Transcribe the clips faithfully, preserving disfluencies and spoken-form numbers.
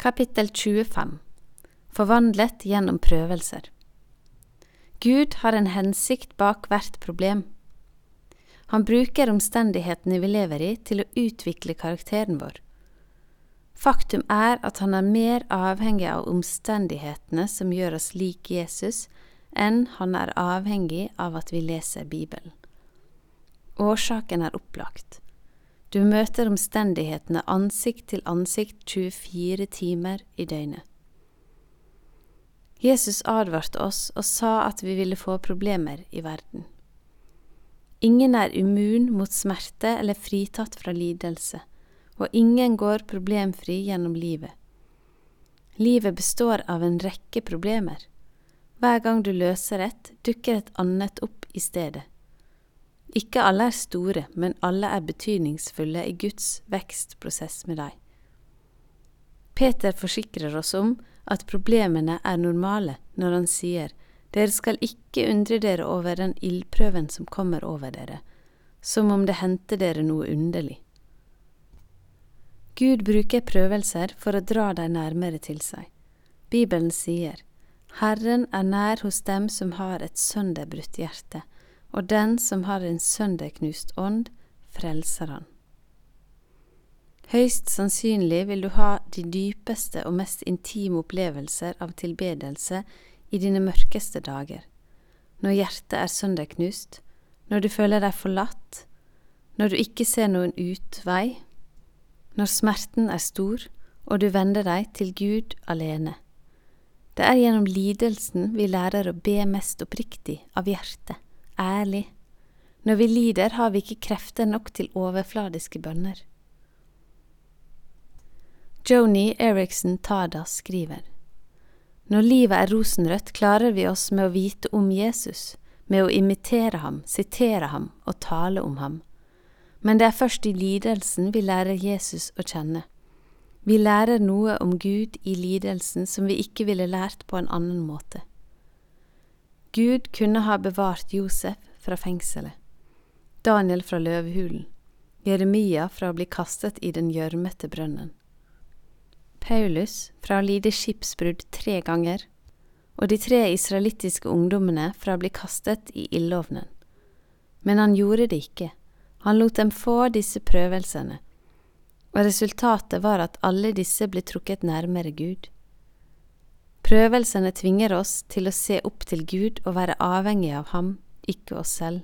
Kapittel tjuefem. Forvandlet gjennom prøvelser. Gud har en hensikt bak hvert problem. Han bruker omstendighetene vi lever i til å utvikle karakteren vår. Faktum er at han er mer avhengig av omstendighetene som gjør oss lik Jesus, enn han er avhengig av at vi leser Bibelen. Årsaken er opplagt. Du møter omstendighetene ansikt til ansikt tjuefire timer i døgnet. Jesus advarte oss og sa at vi ville få problemer i verden. Ingen er immun mot smerte eller fritatt fra lidelse, og ingen går problemfri gjennom livet. Livet består av en rekke problemer. Hver gang du løser et, dukker et annet opp i stedet. Ikke alle er store, men alle er betydningsfulle i Guds vekstprosess med deg. Peter forsikrer oss om at problemene er normale når han sier, «Dere skal ikke undre dere over den ildprøven som kommer over dere, som om det hendte dere noe underlig.» Gud bruker prøvelser for å dra deg nærmere til seg. Bibelen sier, «Herren er nær hos dem som har et sønderbrutt hjerte, og den som har en sønderknust ånd, frelser han.» Høyst sannsynlig vil du ha de dypeste og mest intime opplevelser av tilbedelse i dine mørkeste dager, når hjertet er sønderknust, når du føler deg forlatt, når du ikke ser noen utvei, når smerten er stor, og du vender deg til Gud alene. Det er gjennom lidelsen vi lærer å be mest oppriktig av hjertet, ærlig. Når vi lider har vi ikke krefter nok til overfladiske bønner. Joni Eareckson Tada skriver, «Når livet er rosenrødt klarer vi oss med å vite om Jesus, med å imitere ham, sitere ham og tale om ham. Men det er først i lidelsen vi lærer Jesus å kjenne. Vi lærer noe om Gud i lidelsen som vi ikke ville lært på en annen måte. Gud kunne ha bevart Josef fra fengselet, Daniel fra løvehulen, Jeremia fra å bli kastet i den gjørmete brønnen, Paulus fra å lide skipsbrudd tre ganger, og de tre israelittiske ungdommene fra å bli kastet i ildovnen. Men han gjorde det ikke. Han lot dem få disse prøvelsene, og resultatet var at alle disse ble trukket nærmere Gud. Prøvelsene tvinger oss til å se opp til Gud og være avhengig av ham, ikke oss selv.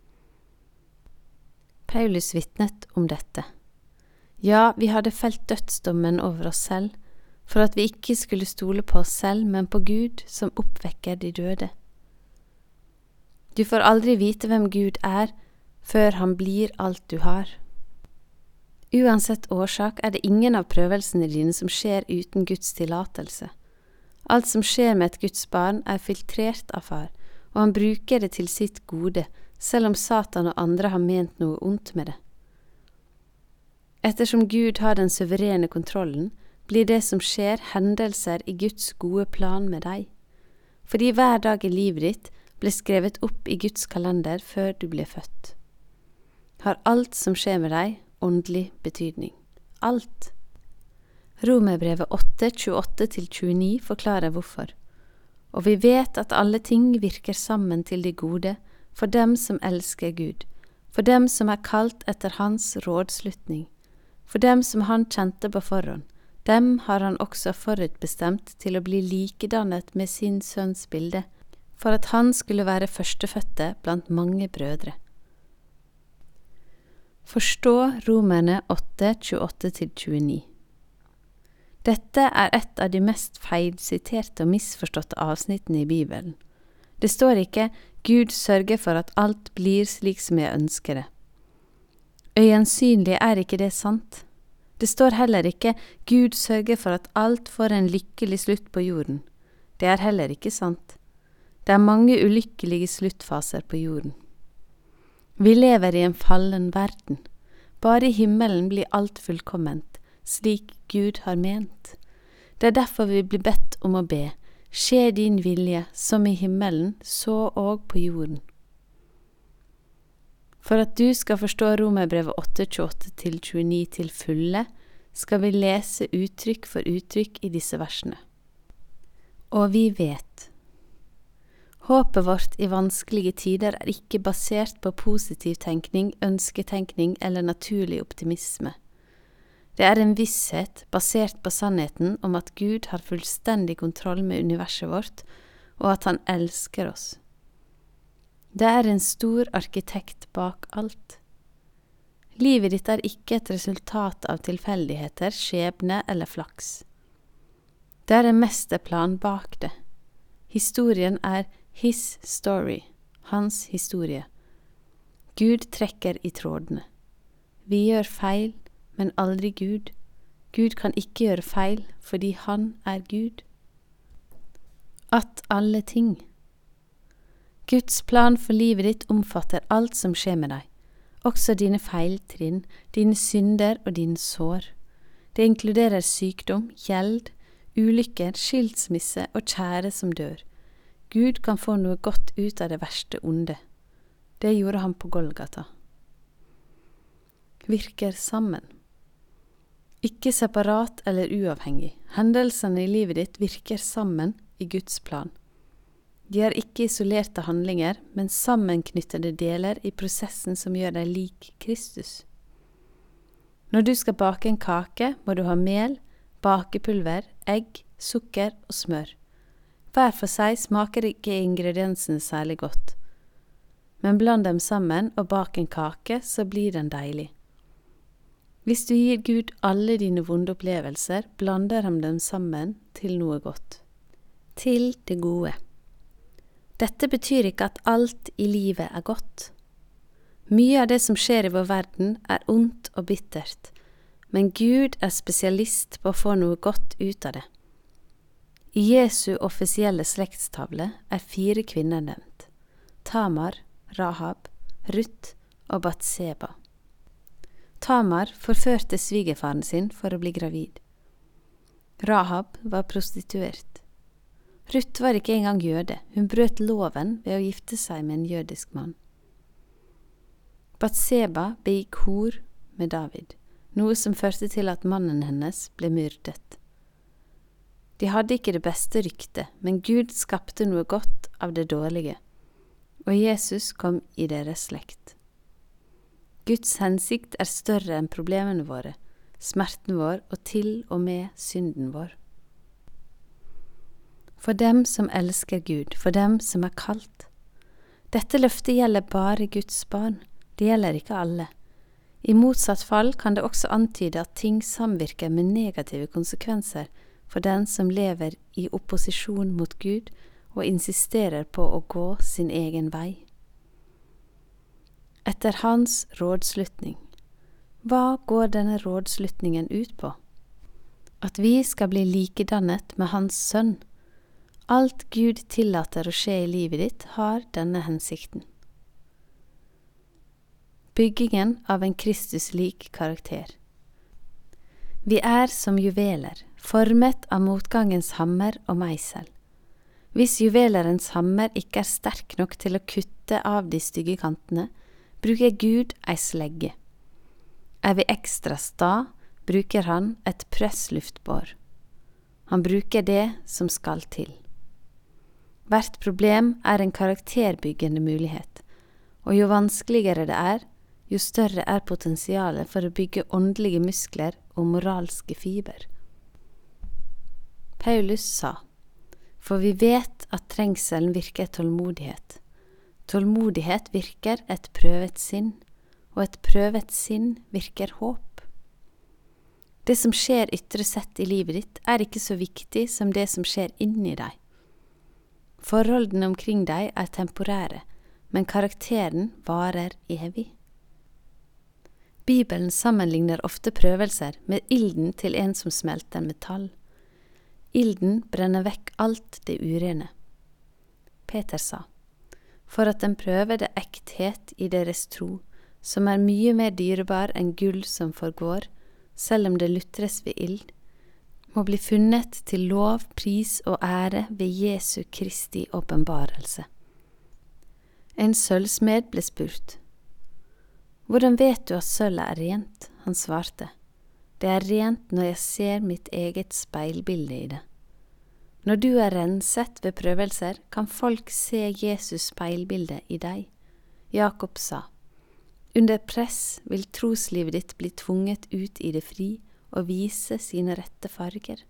Paulus vitnet om dette. Ja, vi hadde felt dødsdommen over oss selv, for at vi ikke skulle stole på oss selv, men på Gud som oppvekker de døde. Du får aldri vite hvem Gud er, før han blir alt du har. Uansett årsak er det ingen av prøvelsene dine som skjer uten Guds tillatelse. Alt som skjer med et Guds barn er filtrert av far, og han bruker det til sitt gode, selv om Satan og andre har ment noe ondt med det. Ettersom Gud har den suverene kontrollen, blir det som skjer hendelser i Guds gode plan med deg. Fordi hver dag i livet ditt ble skrevet opp i Guds kalender før du ble født. Har alt som skjer med deg åndelig betydning. Alt. Romerbrevet åtte, tjueåtte til tjueni forklarer hvorfor. Og vi vet at alle ting virker sammen til det gode for dem som elsker Gud, for dem som er kalt etter hans rådslutning. For dem som han kjente på forhånd, dem har han også forutbestemt til å bli likedannet med sin sønns bilde, for at han skulle være førstefødte blant mange brødre. Forstå Romerne åtte, tjueåtte til tjueni. Dette er et av de mest feilsiterte og misforståtte avsnittene i Bibelen. Det står ikke «Gud sørger for at alt blir slik som jeg ønsker det». Øyensynlig er ikke det sant. Det står heller ikke «Gud sørger for at alt får en lykkelig slutt på jorden». Det er heller ikke sant. Det er mange ulykkelige sluttfaser på jorden. Vi lever i en fallen verden. Bare i himmelen blir alt fullkomment, slik Gud har ment. Det er derfor vi blir bedt om å be, «Skje din vilje, som i himmelen, så og på jorden». For at du skal forstå Romerbrevet åtte, tjueåtte til tjueni til fulle, skal vi lese uttrykk for uttrykk i disse versene. Og vi vet. Håpet vårt i vanskelige tider er ikke basert på positiv tenkning, ønsketenkning eller naturlig optimisme. Det er en visshet basert på sannheten om at Gud har fullstendig kontroll med universet vårt, og at han elsker oss. Det er en stor arkitekt bak alt. Livet ditt er ikke et resultat av tilfeldigheter, skjebne eller flaks. Det er en mesterplan bak det. Historien er his story, hans historie. Gud trekker i trådene. Vi gjør feil, men aldri Gud. Gud kan ikke gjøre feil, fordi han er Gud. At alle ting. Guds plan for livet ditt omfatter alt som skjer med deg, også dine feiltrinn, dine synder og dine sår. Det inkluderer sykdom, gjeld, ulykker, skilsmisse og kjære som dør. Gud kan få noe godt ut av det verste onde. Det gjorde han på Golgata. Virker sammen. Ikke separat eller uavhengig. Hendelsene i livet ditt virker sammen i Guds plan. De er ikke isolerte handlinger, men sammenknyttede deler i prosessen som gjør deg lik Kristus. Når du skal bake en kake, må du ha mel, bakepulver, egg, sukker og smør. Hver for seg smaker ikke ingrediensene særlig godt. Men bland dem sammen og bak en kake, så blir den deilig. Hvis du gir Gud alle dine vonde opplevelser, blander han dem sammen til noe godt. Til det gode. Dette betyr ikke at alt i livet er godt. Mye av det som skjer i vår verden er ondt og bittert, men Gud er spesialist på å få noe godt ut av det. I Jesu offisielle slektstavle er fire kvinner nevnt. Tamar, Rahab, Ruth og Batseba. Tamar forførte svigerfaren sin for å bli gravid. Rahab var prostituert. Ruth var ikke engang jøde, hun brøt loven ved å gifte seg med en jødisk mann. Batseba begikk hor med David, noe som førte til at mannen hennes ble myrdet. De hadde ikke det beste ryktet, men Gud skapte noe godt av det dårlige, og Jesus kom i deres slekt. Guds hensikt er større enn problemene våre, smerten vår og til og med synden vår. For dem som elsker Gud, for dem som er kalt. Dette løftet gjelder bare Guds barn, det gjelder ikke alle. I motsatt fall kan det også antyde at ting samvirker med negative konsekvenser for den som lever i opposisjon mot Gud og insisterer på å gå sin egen vei. Etter hans rådslutning. Hva går denne rådslutningen ut på? At vi skal bli likedannet med hans sønn. Alt Gud tillater å skje i livet ditt har denne hensikten. Byggingen av en Kristus-lik karakter. Vi er som juveler, formet av motgangens hammer og meisel. Hvis juvelerens hammer ikke er sterk nok til å kutte av de stygge kantene, bruker Gud ei slegge. Er vi ekstra sta, bruker han et pressluftbår. Han bruker det som skal til. Hvert problem er en karakterbyggende mulighet, og jo vanskeligere det er, jo større er potensialet for å bygge åndelige muskler og moralske fiber. Paulus sa, for vi vet at trengselen virker tålmodighet. Tålmodighet virker et prøvet sinn, og et prøvet sinn virker håp. Det som skjer ytre sett i livet ditt er ikke så viktig som det som skjer inni deg. Forholdene omkring deg er temporære, men karakteren varer evig. Bibelen sammenligner ofte prøvelser med ilden til en som smelter metall. Ilden brenner vekk alt det urene. Peter sa, for at den prøver det ekthet i deres tro, som er mye mer dyrebar enn gull som forgår, selv om det lutres ved ild, må bli funnet til lov, pris og ære ved Jesu Kristi åpenbarelse. En sølvsmed ble spurt. Hvordan vet du at sølvet er rent? Han svarte. Det er rent når jeg ser mitt eget speilbilde i det. Når du er renset ved prøvelser, kan folk se Jesus speilbilde i deg. Jakob sa, under press vil troslivet ditt bli tvunget ut i det fri og vise sine rette farger.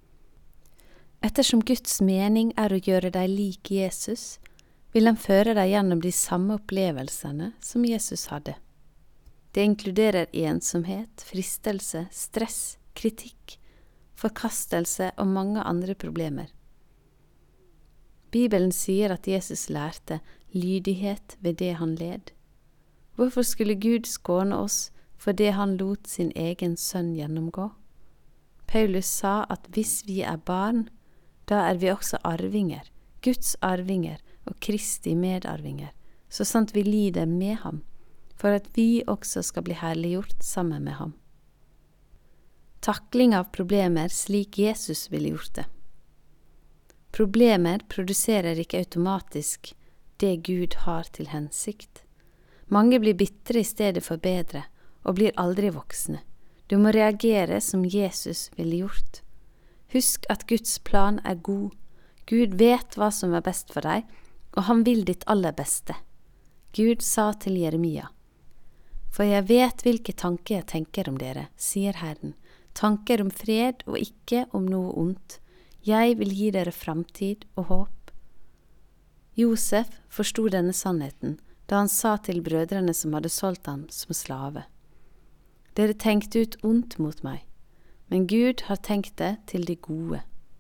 Ettersom Guds mening er å gjøre deg lik Jesus, vil han føre deg gjennom de samme opplevelsene som Jesus hadde. Det inkluderer ensomhet, fristelse, stress, kritikk, forkastelse og mange andre problemer. Bibelen sier at Jesus lærte lydighet ved det han led. Hvorfor skulle Gud skåne oss for det han lot sin egen sønn gjennomgå? Paulus sa at hvis vi er barn, da er vi også arvinger, Guds arvinger og Kristi medarvinger, så sant vi lider med ham, for at vi også skal bli herliggjort sammen med ham. Takling av problemer slik Jesus ville gjort det. Problemer produserer ikke automatisk det Gud har til hensikt. Mange blir bitre i stedet for bedre, og blir aldri voksne. Du må reagere som Jesus ville gjort. Husk at Guds plan er god. Gud vet hva som er best for deg, og han vil ditt aller beste. Gud sa til Jeremia, for jeg vet hvilke tanker jeg tenker om dere, sier Herren, tanker om fred og ikke om noe ondt. Jeg vil gi dere framtid og håp. Josef forstod denne sannheten, da han sa til brødrene som hadde solgt ham som slave. Dere tenkte ut ondt mot meg, men Gud har tenkt det til det gode.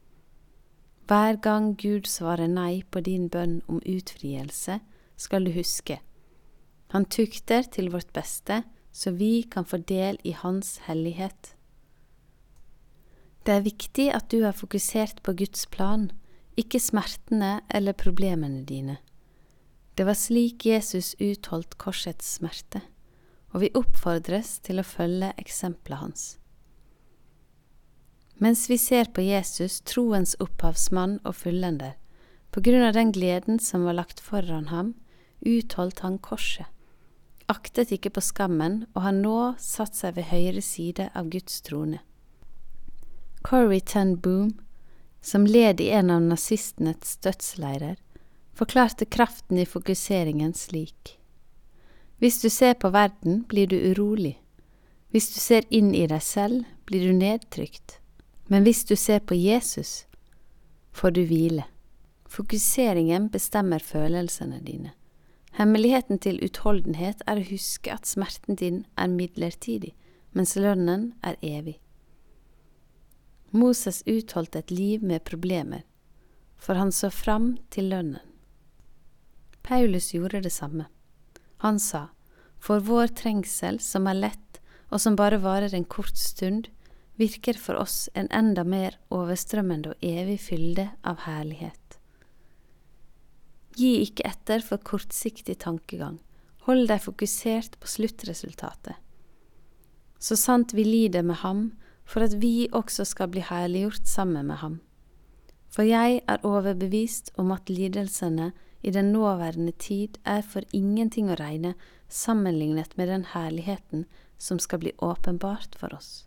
Hver gang Gud svarer nei på din bønn om utfrielse, skal du huske. Han tukter til vårt beste, så vi kan få del i hans hellighet. Det er viktig at du er fokusert på Guds plan, ikke smertene eller problemene dine. Det var slik Jesus utholdt korsets smerte, og vi oppfordres til å følge eksempelet hans. Mens vi ser på Jesus, troens opphavsmann og fullender, på grunn av den gleden som var lagt foran ham, utholdt han korset, aktet ikke på skammen, og har nå satt seg ved høyre side av Guds trone. Corrie ten Boom, som led i en av nazistenes dødsleirer, forklarte kraften i fokuseringen slik. Hvis du ser på verden, blir du urolig. Hvis du ser inn i deg selv, blir du nedtrykt. Men hvis du ser på Jesus, får du hvile. Fokuseringen bestemmer følelsene dine. Hemmeligheten til utholdenhet er å huske at smerten din er midlertidig, mens lønnen er evig. Moses utholdt et liv med problemer, for han så fram til lønnen. Paulus gjorde det samme. Han sa, for vår trengsel som er lett og som bare varer en kort stund, virker for oss en enda mer overstrømmende og evig fylde av herlighet. Gi ikke etter for kortsiktig tankegang. Hold deg fokusert på sluttresultatet. Så sant vi lider med ham, for at vi også skal bli herliggjort sammen med ham. For jeg er overbevist om at lidelsene i den nåværende tid er for ingenting å regne sammenlignet med den herligheten som skal bli åpenbart for oss.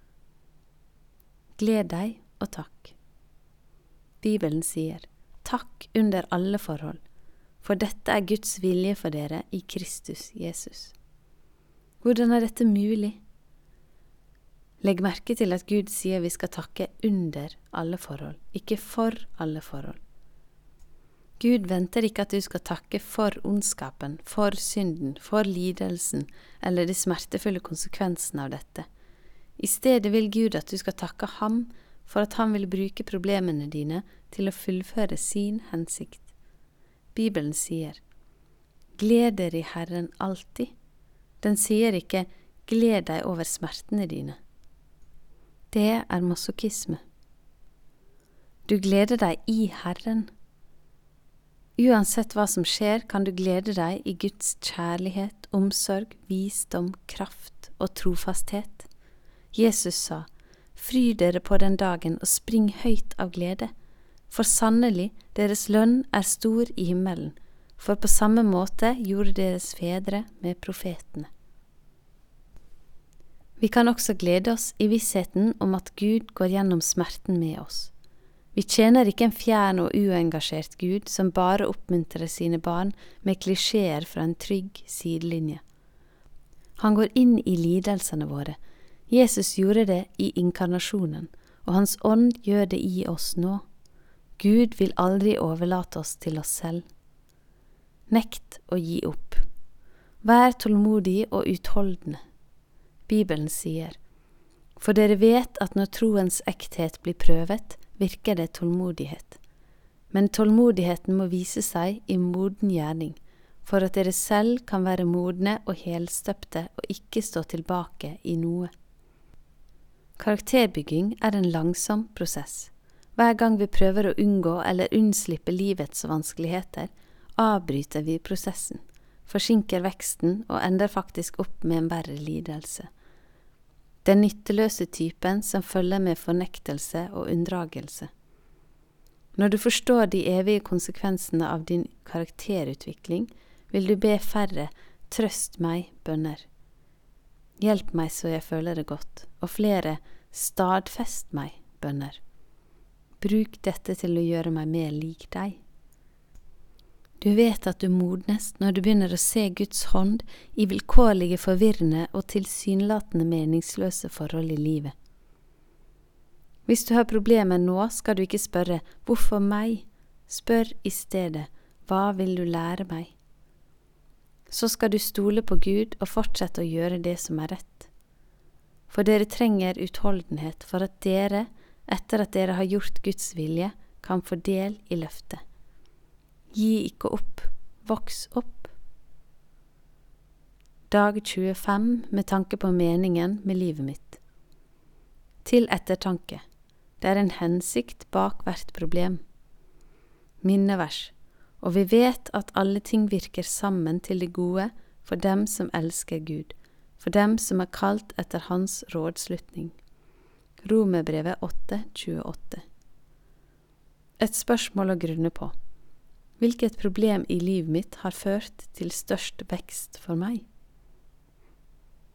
Gled deg og takk. Bibelen sier, takk under alle forhold, for dette er Guds vilje for dere i Kristus Jesus. Hvordan er dette mulig? Legg merke til at Gud sier vi skal takke under alle forhold, ikke for alle forhold. Gud venter ikke at du skal takke for ondskapen, for synden, for lidelsen eller de smertefulle konsekvensene av dette. I stedet vil Gud at du skal takke ham for at han vil bruke problemene dine til å fullføre sin hensikt. Bibelen sier, gled dere i Herren alltid. Den sier ikke, gled deg over smertene dine. Det er masochisme. Du gleder deg i Herren. Uansett hva som skjer, kan du glede deg i Guds kjærlighet, omsorg, visdom, kraft og trofasthet. Jesus sa, fry dere på den dagen og spring høyt av glede, for sannelig deres lønn er stor i himmelen, for på samme måte gjorde deres fedre med profetene. Vi kan også glede oss i vissheten om at Gud går gjennom smerten med oss. Vi tjener ikke en fjern og uengasjert Gud som bare oppmuntrer sine barn med klisjeer fra en trygg sidelinje. Han går inn i lidelsene våre. Jesus gjorde det i inkarnasjonen, og hans ånd gjør det i oss nå. Gud vil aldri overlate oss til oss selv. Nekt å gi opp. Vær tålmodig og utholdende. Bibelen sier, for dere vet at når troens ekthet blir prøvet, virker det tålmodighet. Men tålmodigheten må vise seg i moden gjerning, for at dere selv kan være modne og helstøpte og ikke stå tilbake i noe. Karakterbygging er en langsom prosess. Hver gang vi prøver å unngå eller unnslippe livets vanskeligheter, avbryter vi prosessen, forsinker veksten og ender faktisk opp med en verre lidelse. Den nytteløse typen som følger med fornektelse og unndragelse. Når du forstår de evige konsekvensene av din karakterutvikling, vil du be færre «trøst meg» bønner. Hjelp meg så jeg føler det godt, og flere «stadfest meg» bønner. Bruk dette til å gjøre meg mer lik deg. Du vet at du modnes når du begynner å se Guds hånd i vilkårlige, forvirrende og tilsynelatende meningsløse forhold i livet. Hvis du har problemer nå, skal du ikke spørre «Hvorfor meg?» Spør i stedet «Hva vil du lære meg?» Så skal du stole på Gud og fortsette å gjøre det som er rett. For dere trenger utholdenhet for at dere, etter at dere har gjort Guds vilje, kan få del i løftet. Gi ikke opp, voks opp. Dag tjuefem med tanke på meningen med livet mitt. Til ettertanke. Det er en hensikt bak hvert problem. Minnevers. Og vi vet at alle ting virker sammen til det gode for dem som elsker Gud, for dem som er kalt etter hans rådslutning. Romerbrevet åtte tjueåtte. Et spørsmål å grunne på. Hvilket problem i livet mitt har ført til størst vekst for meg?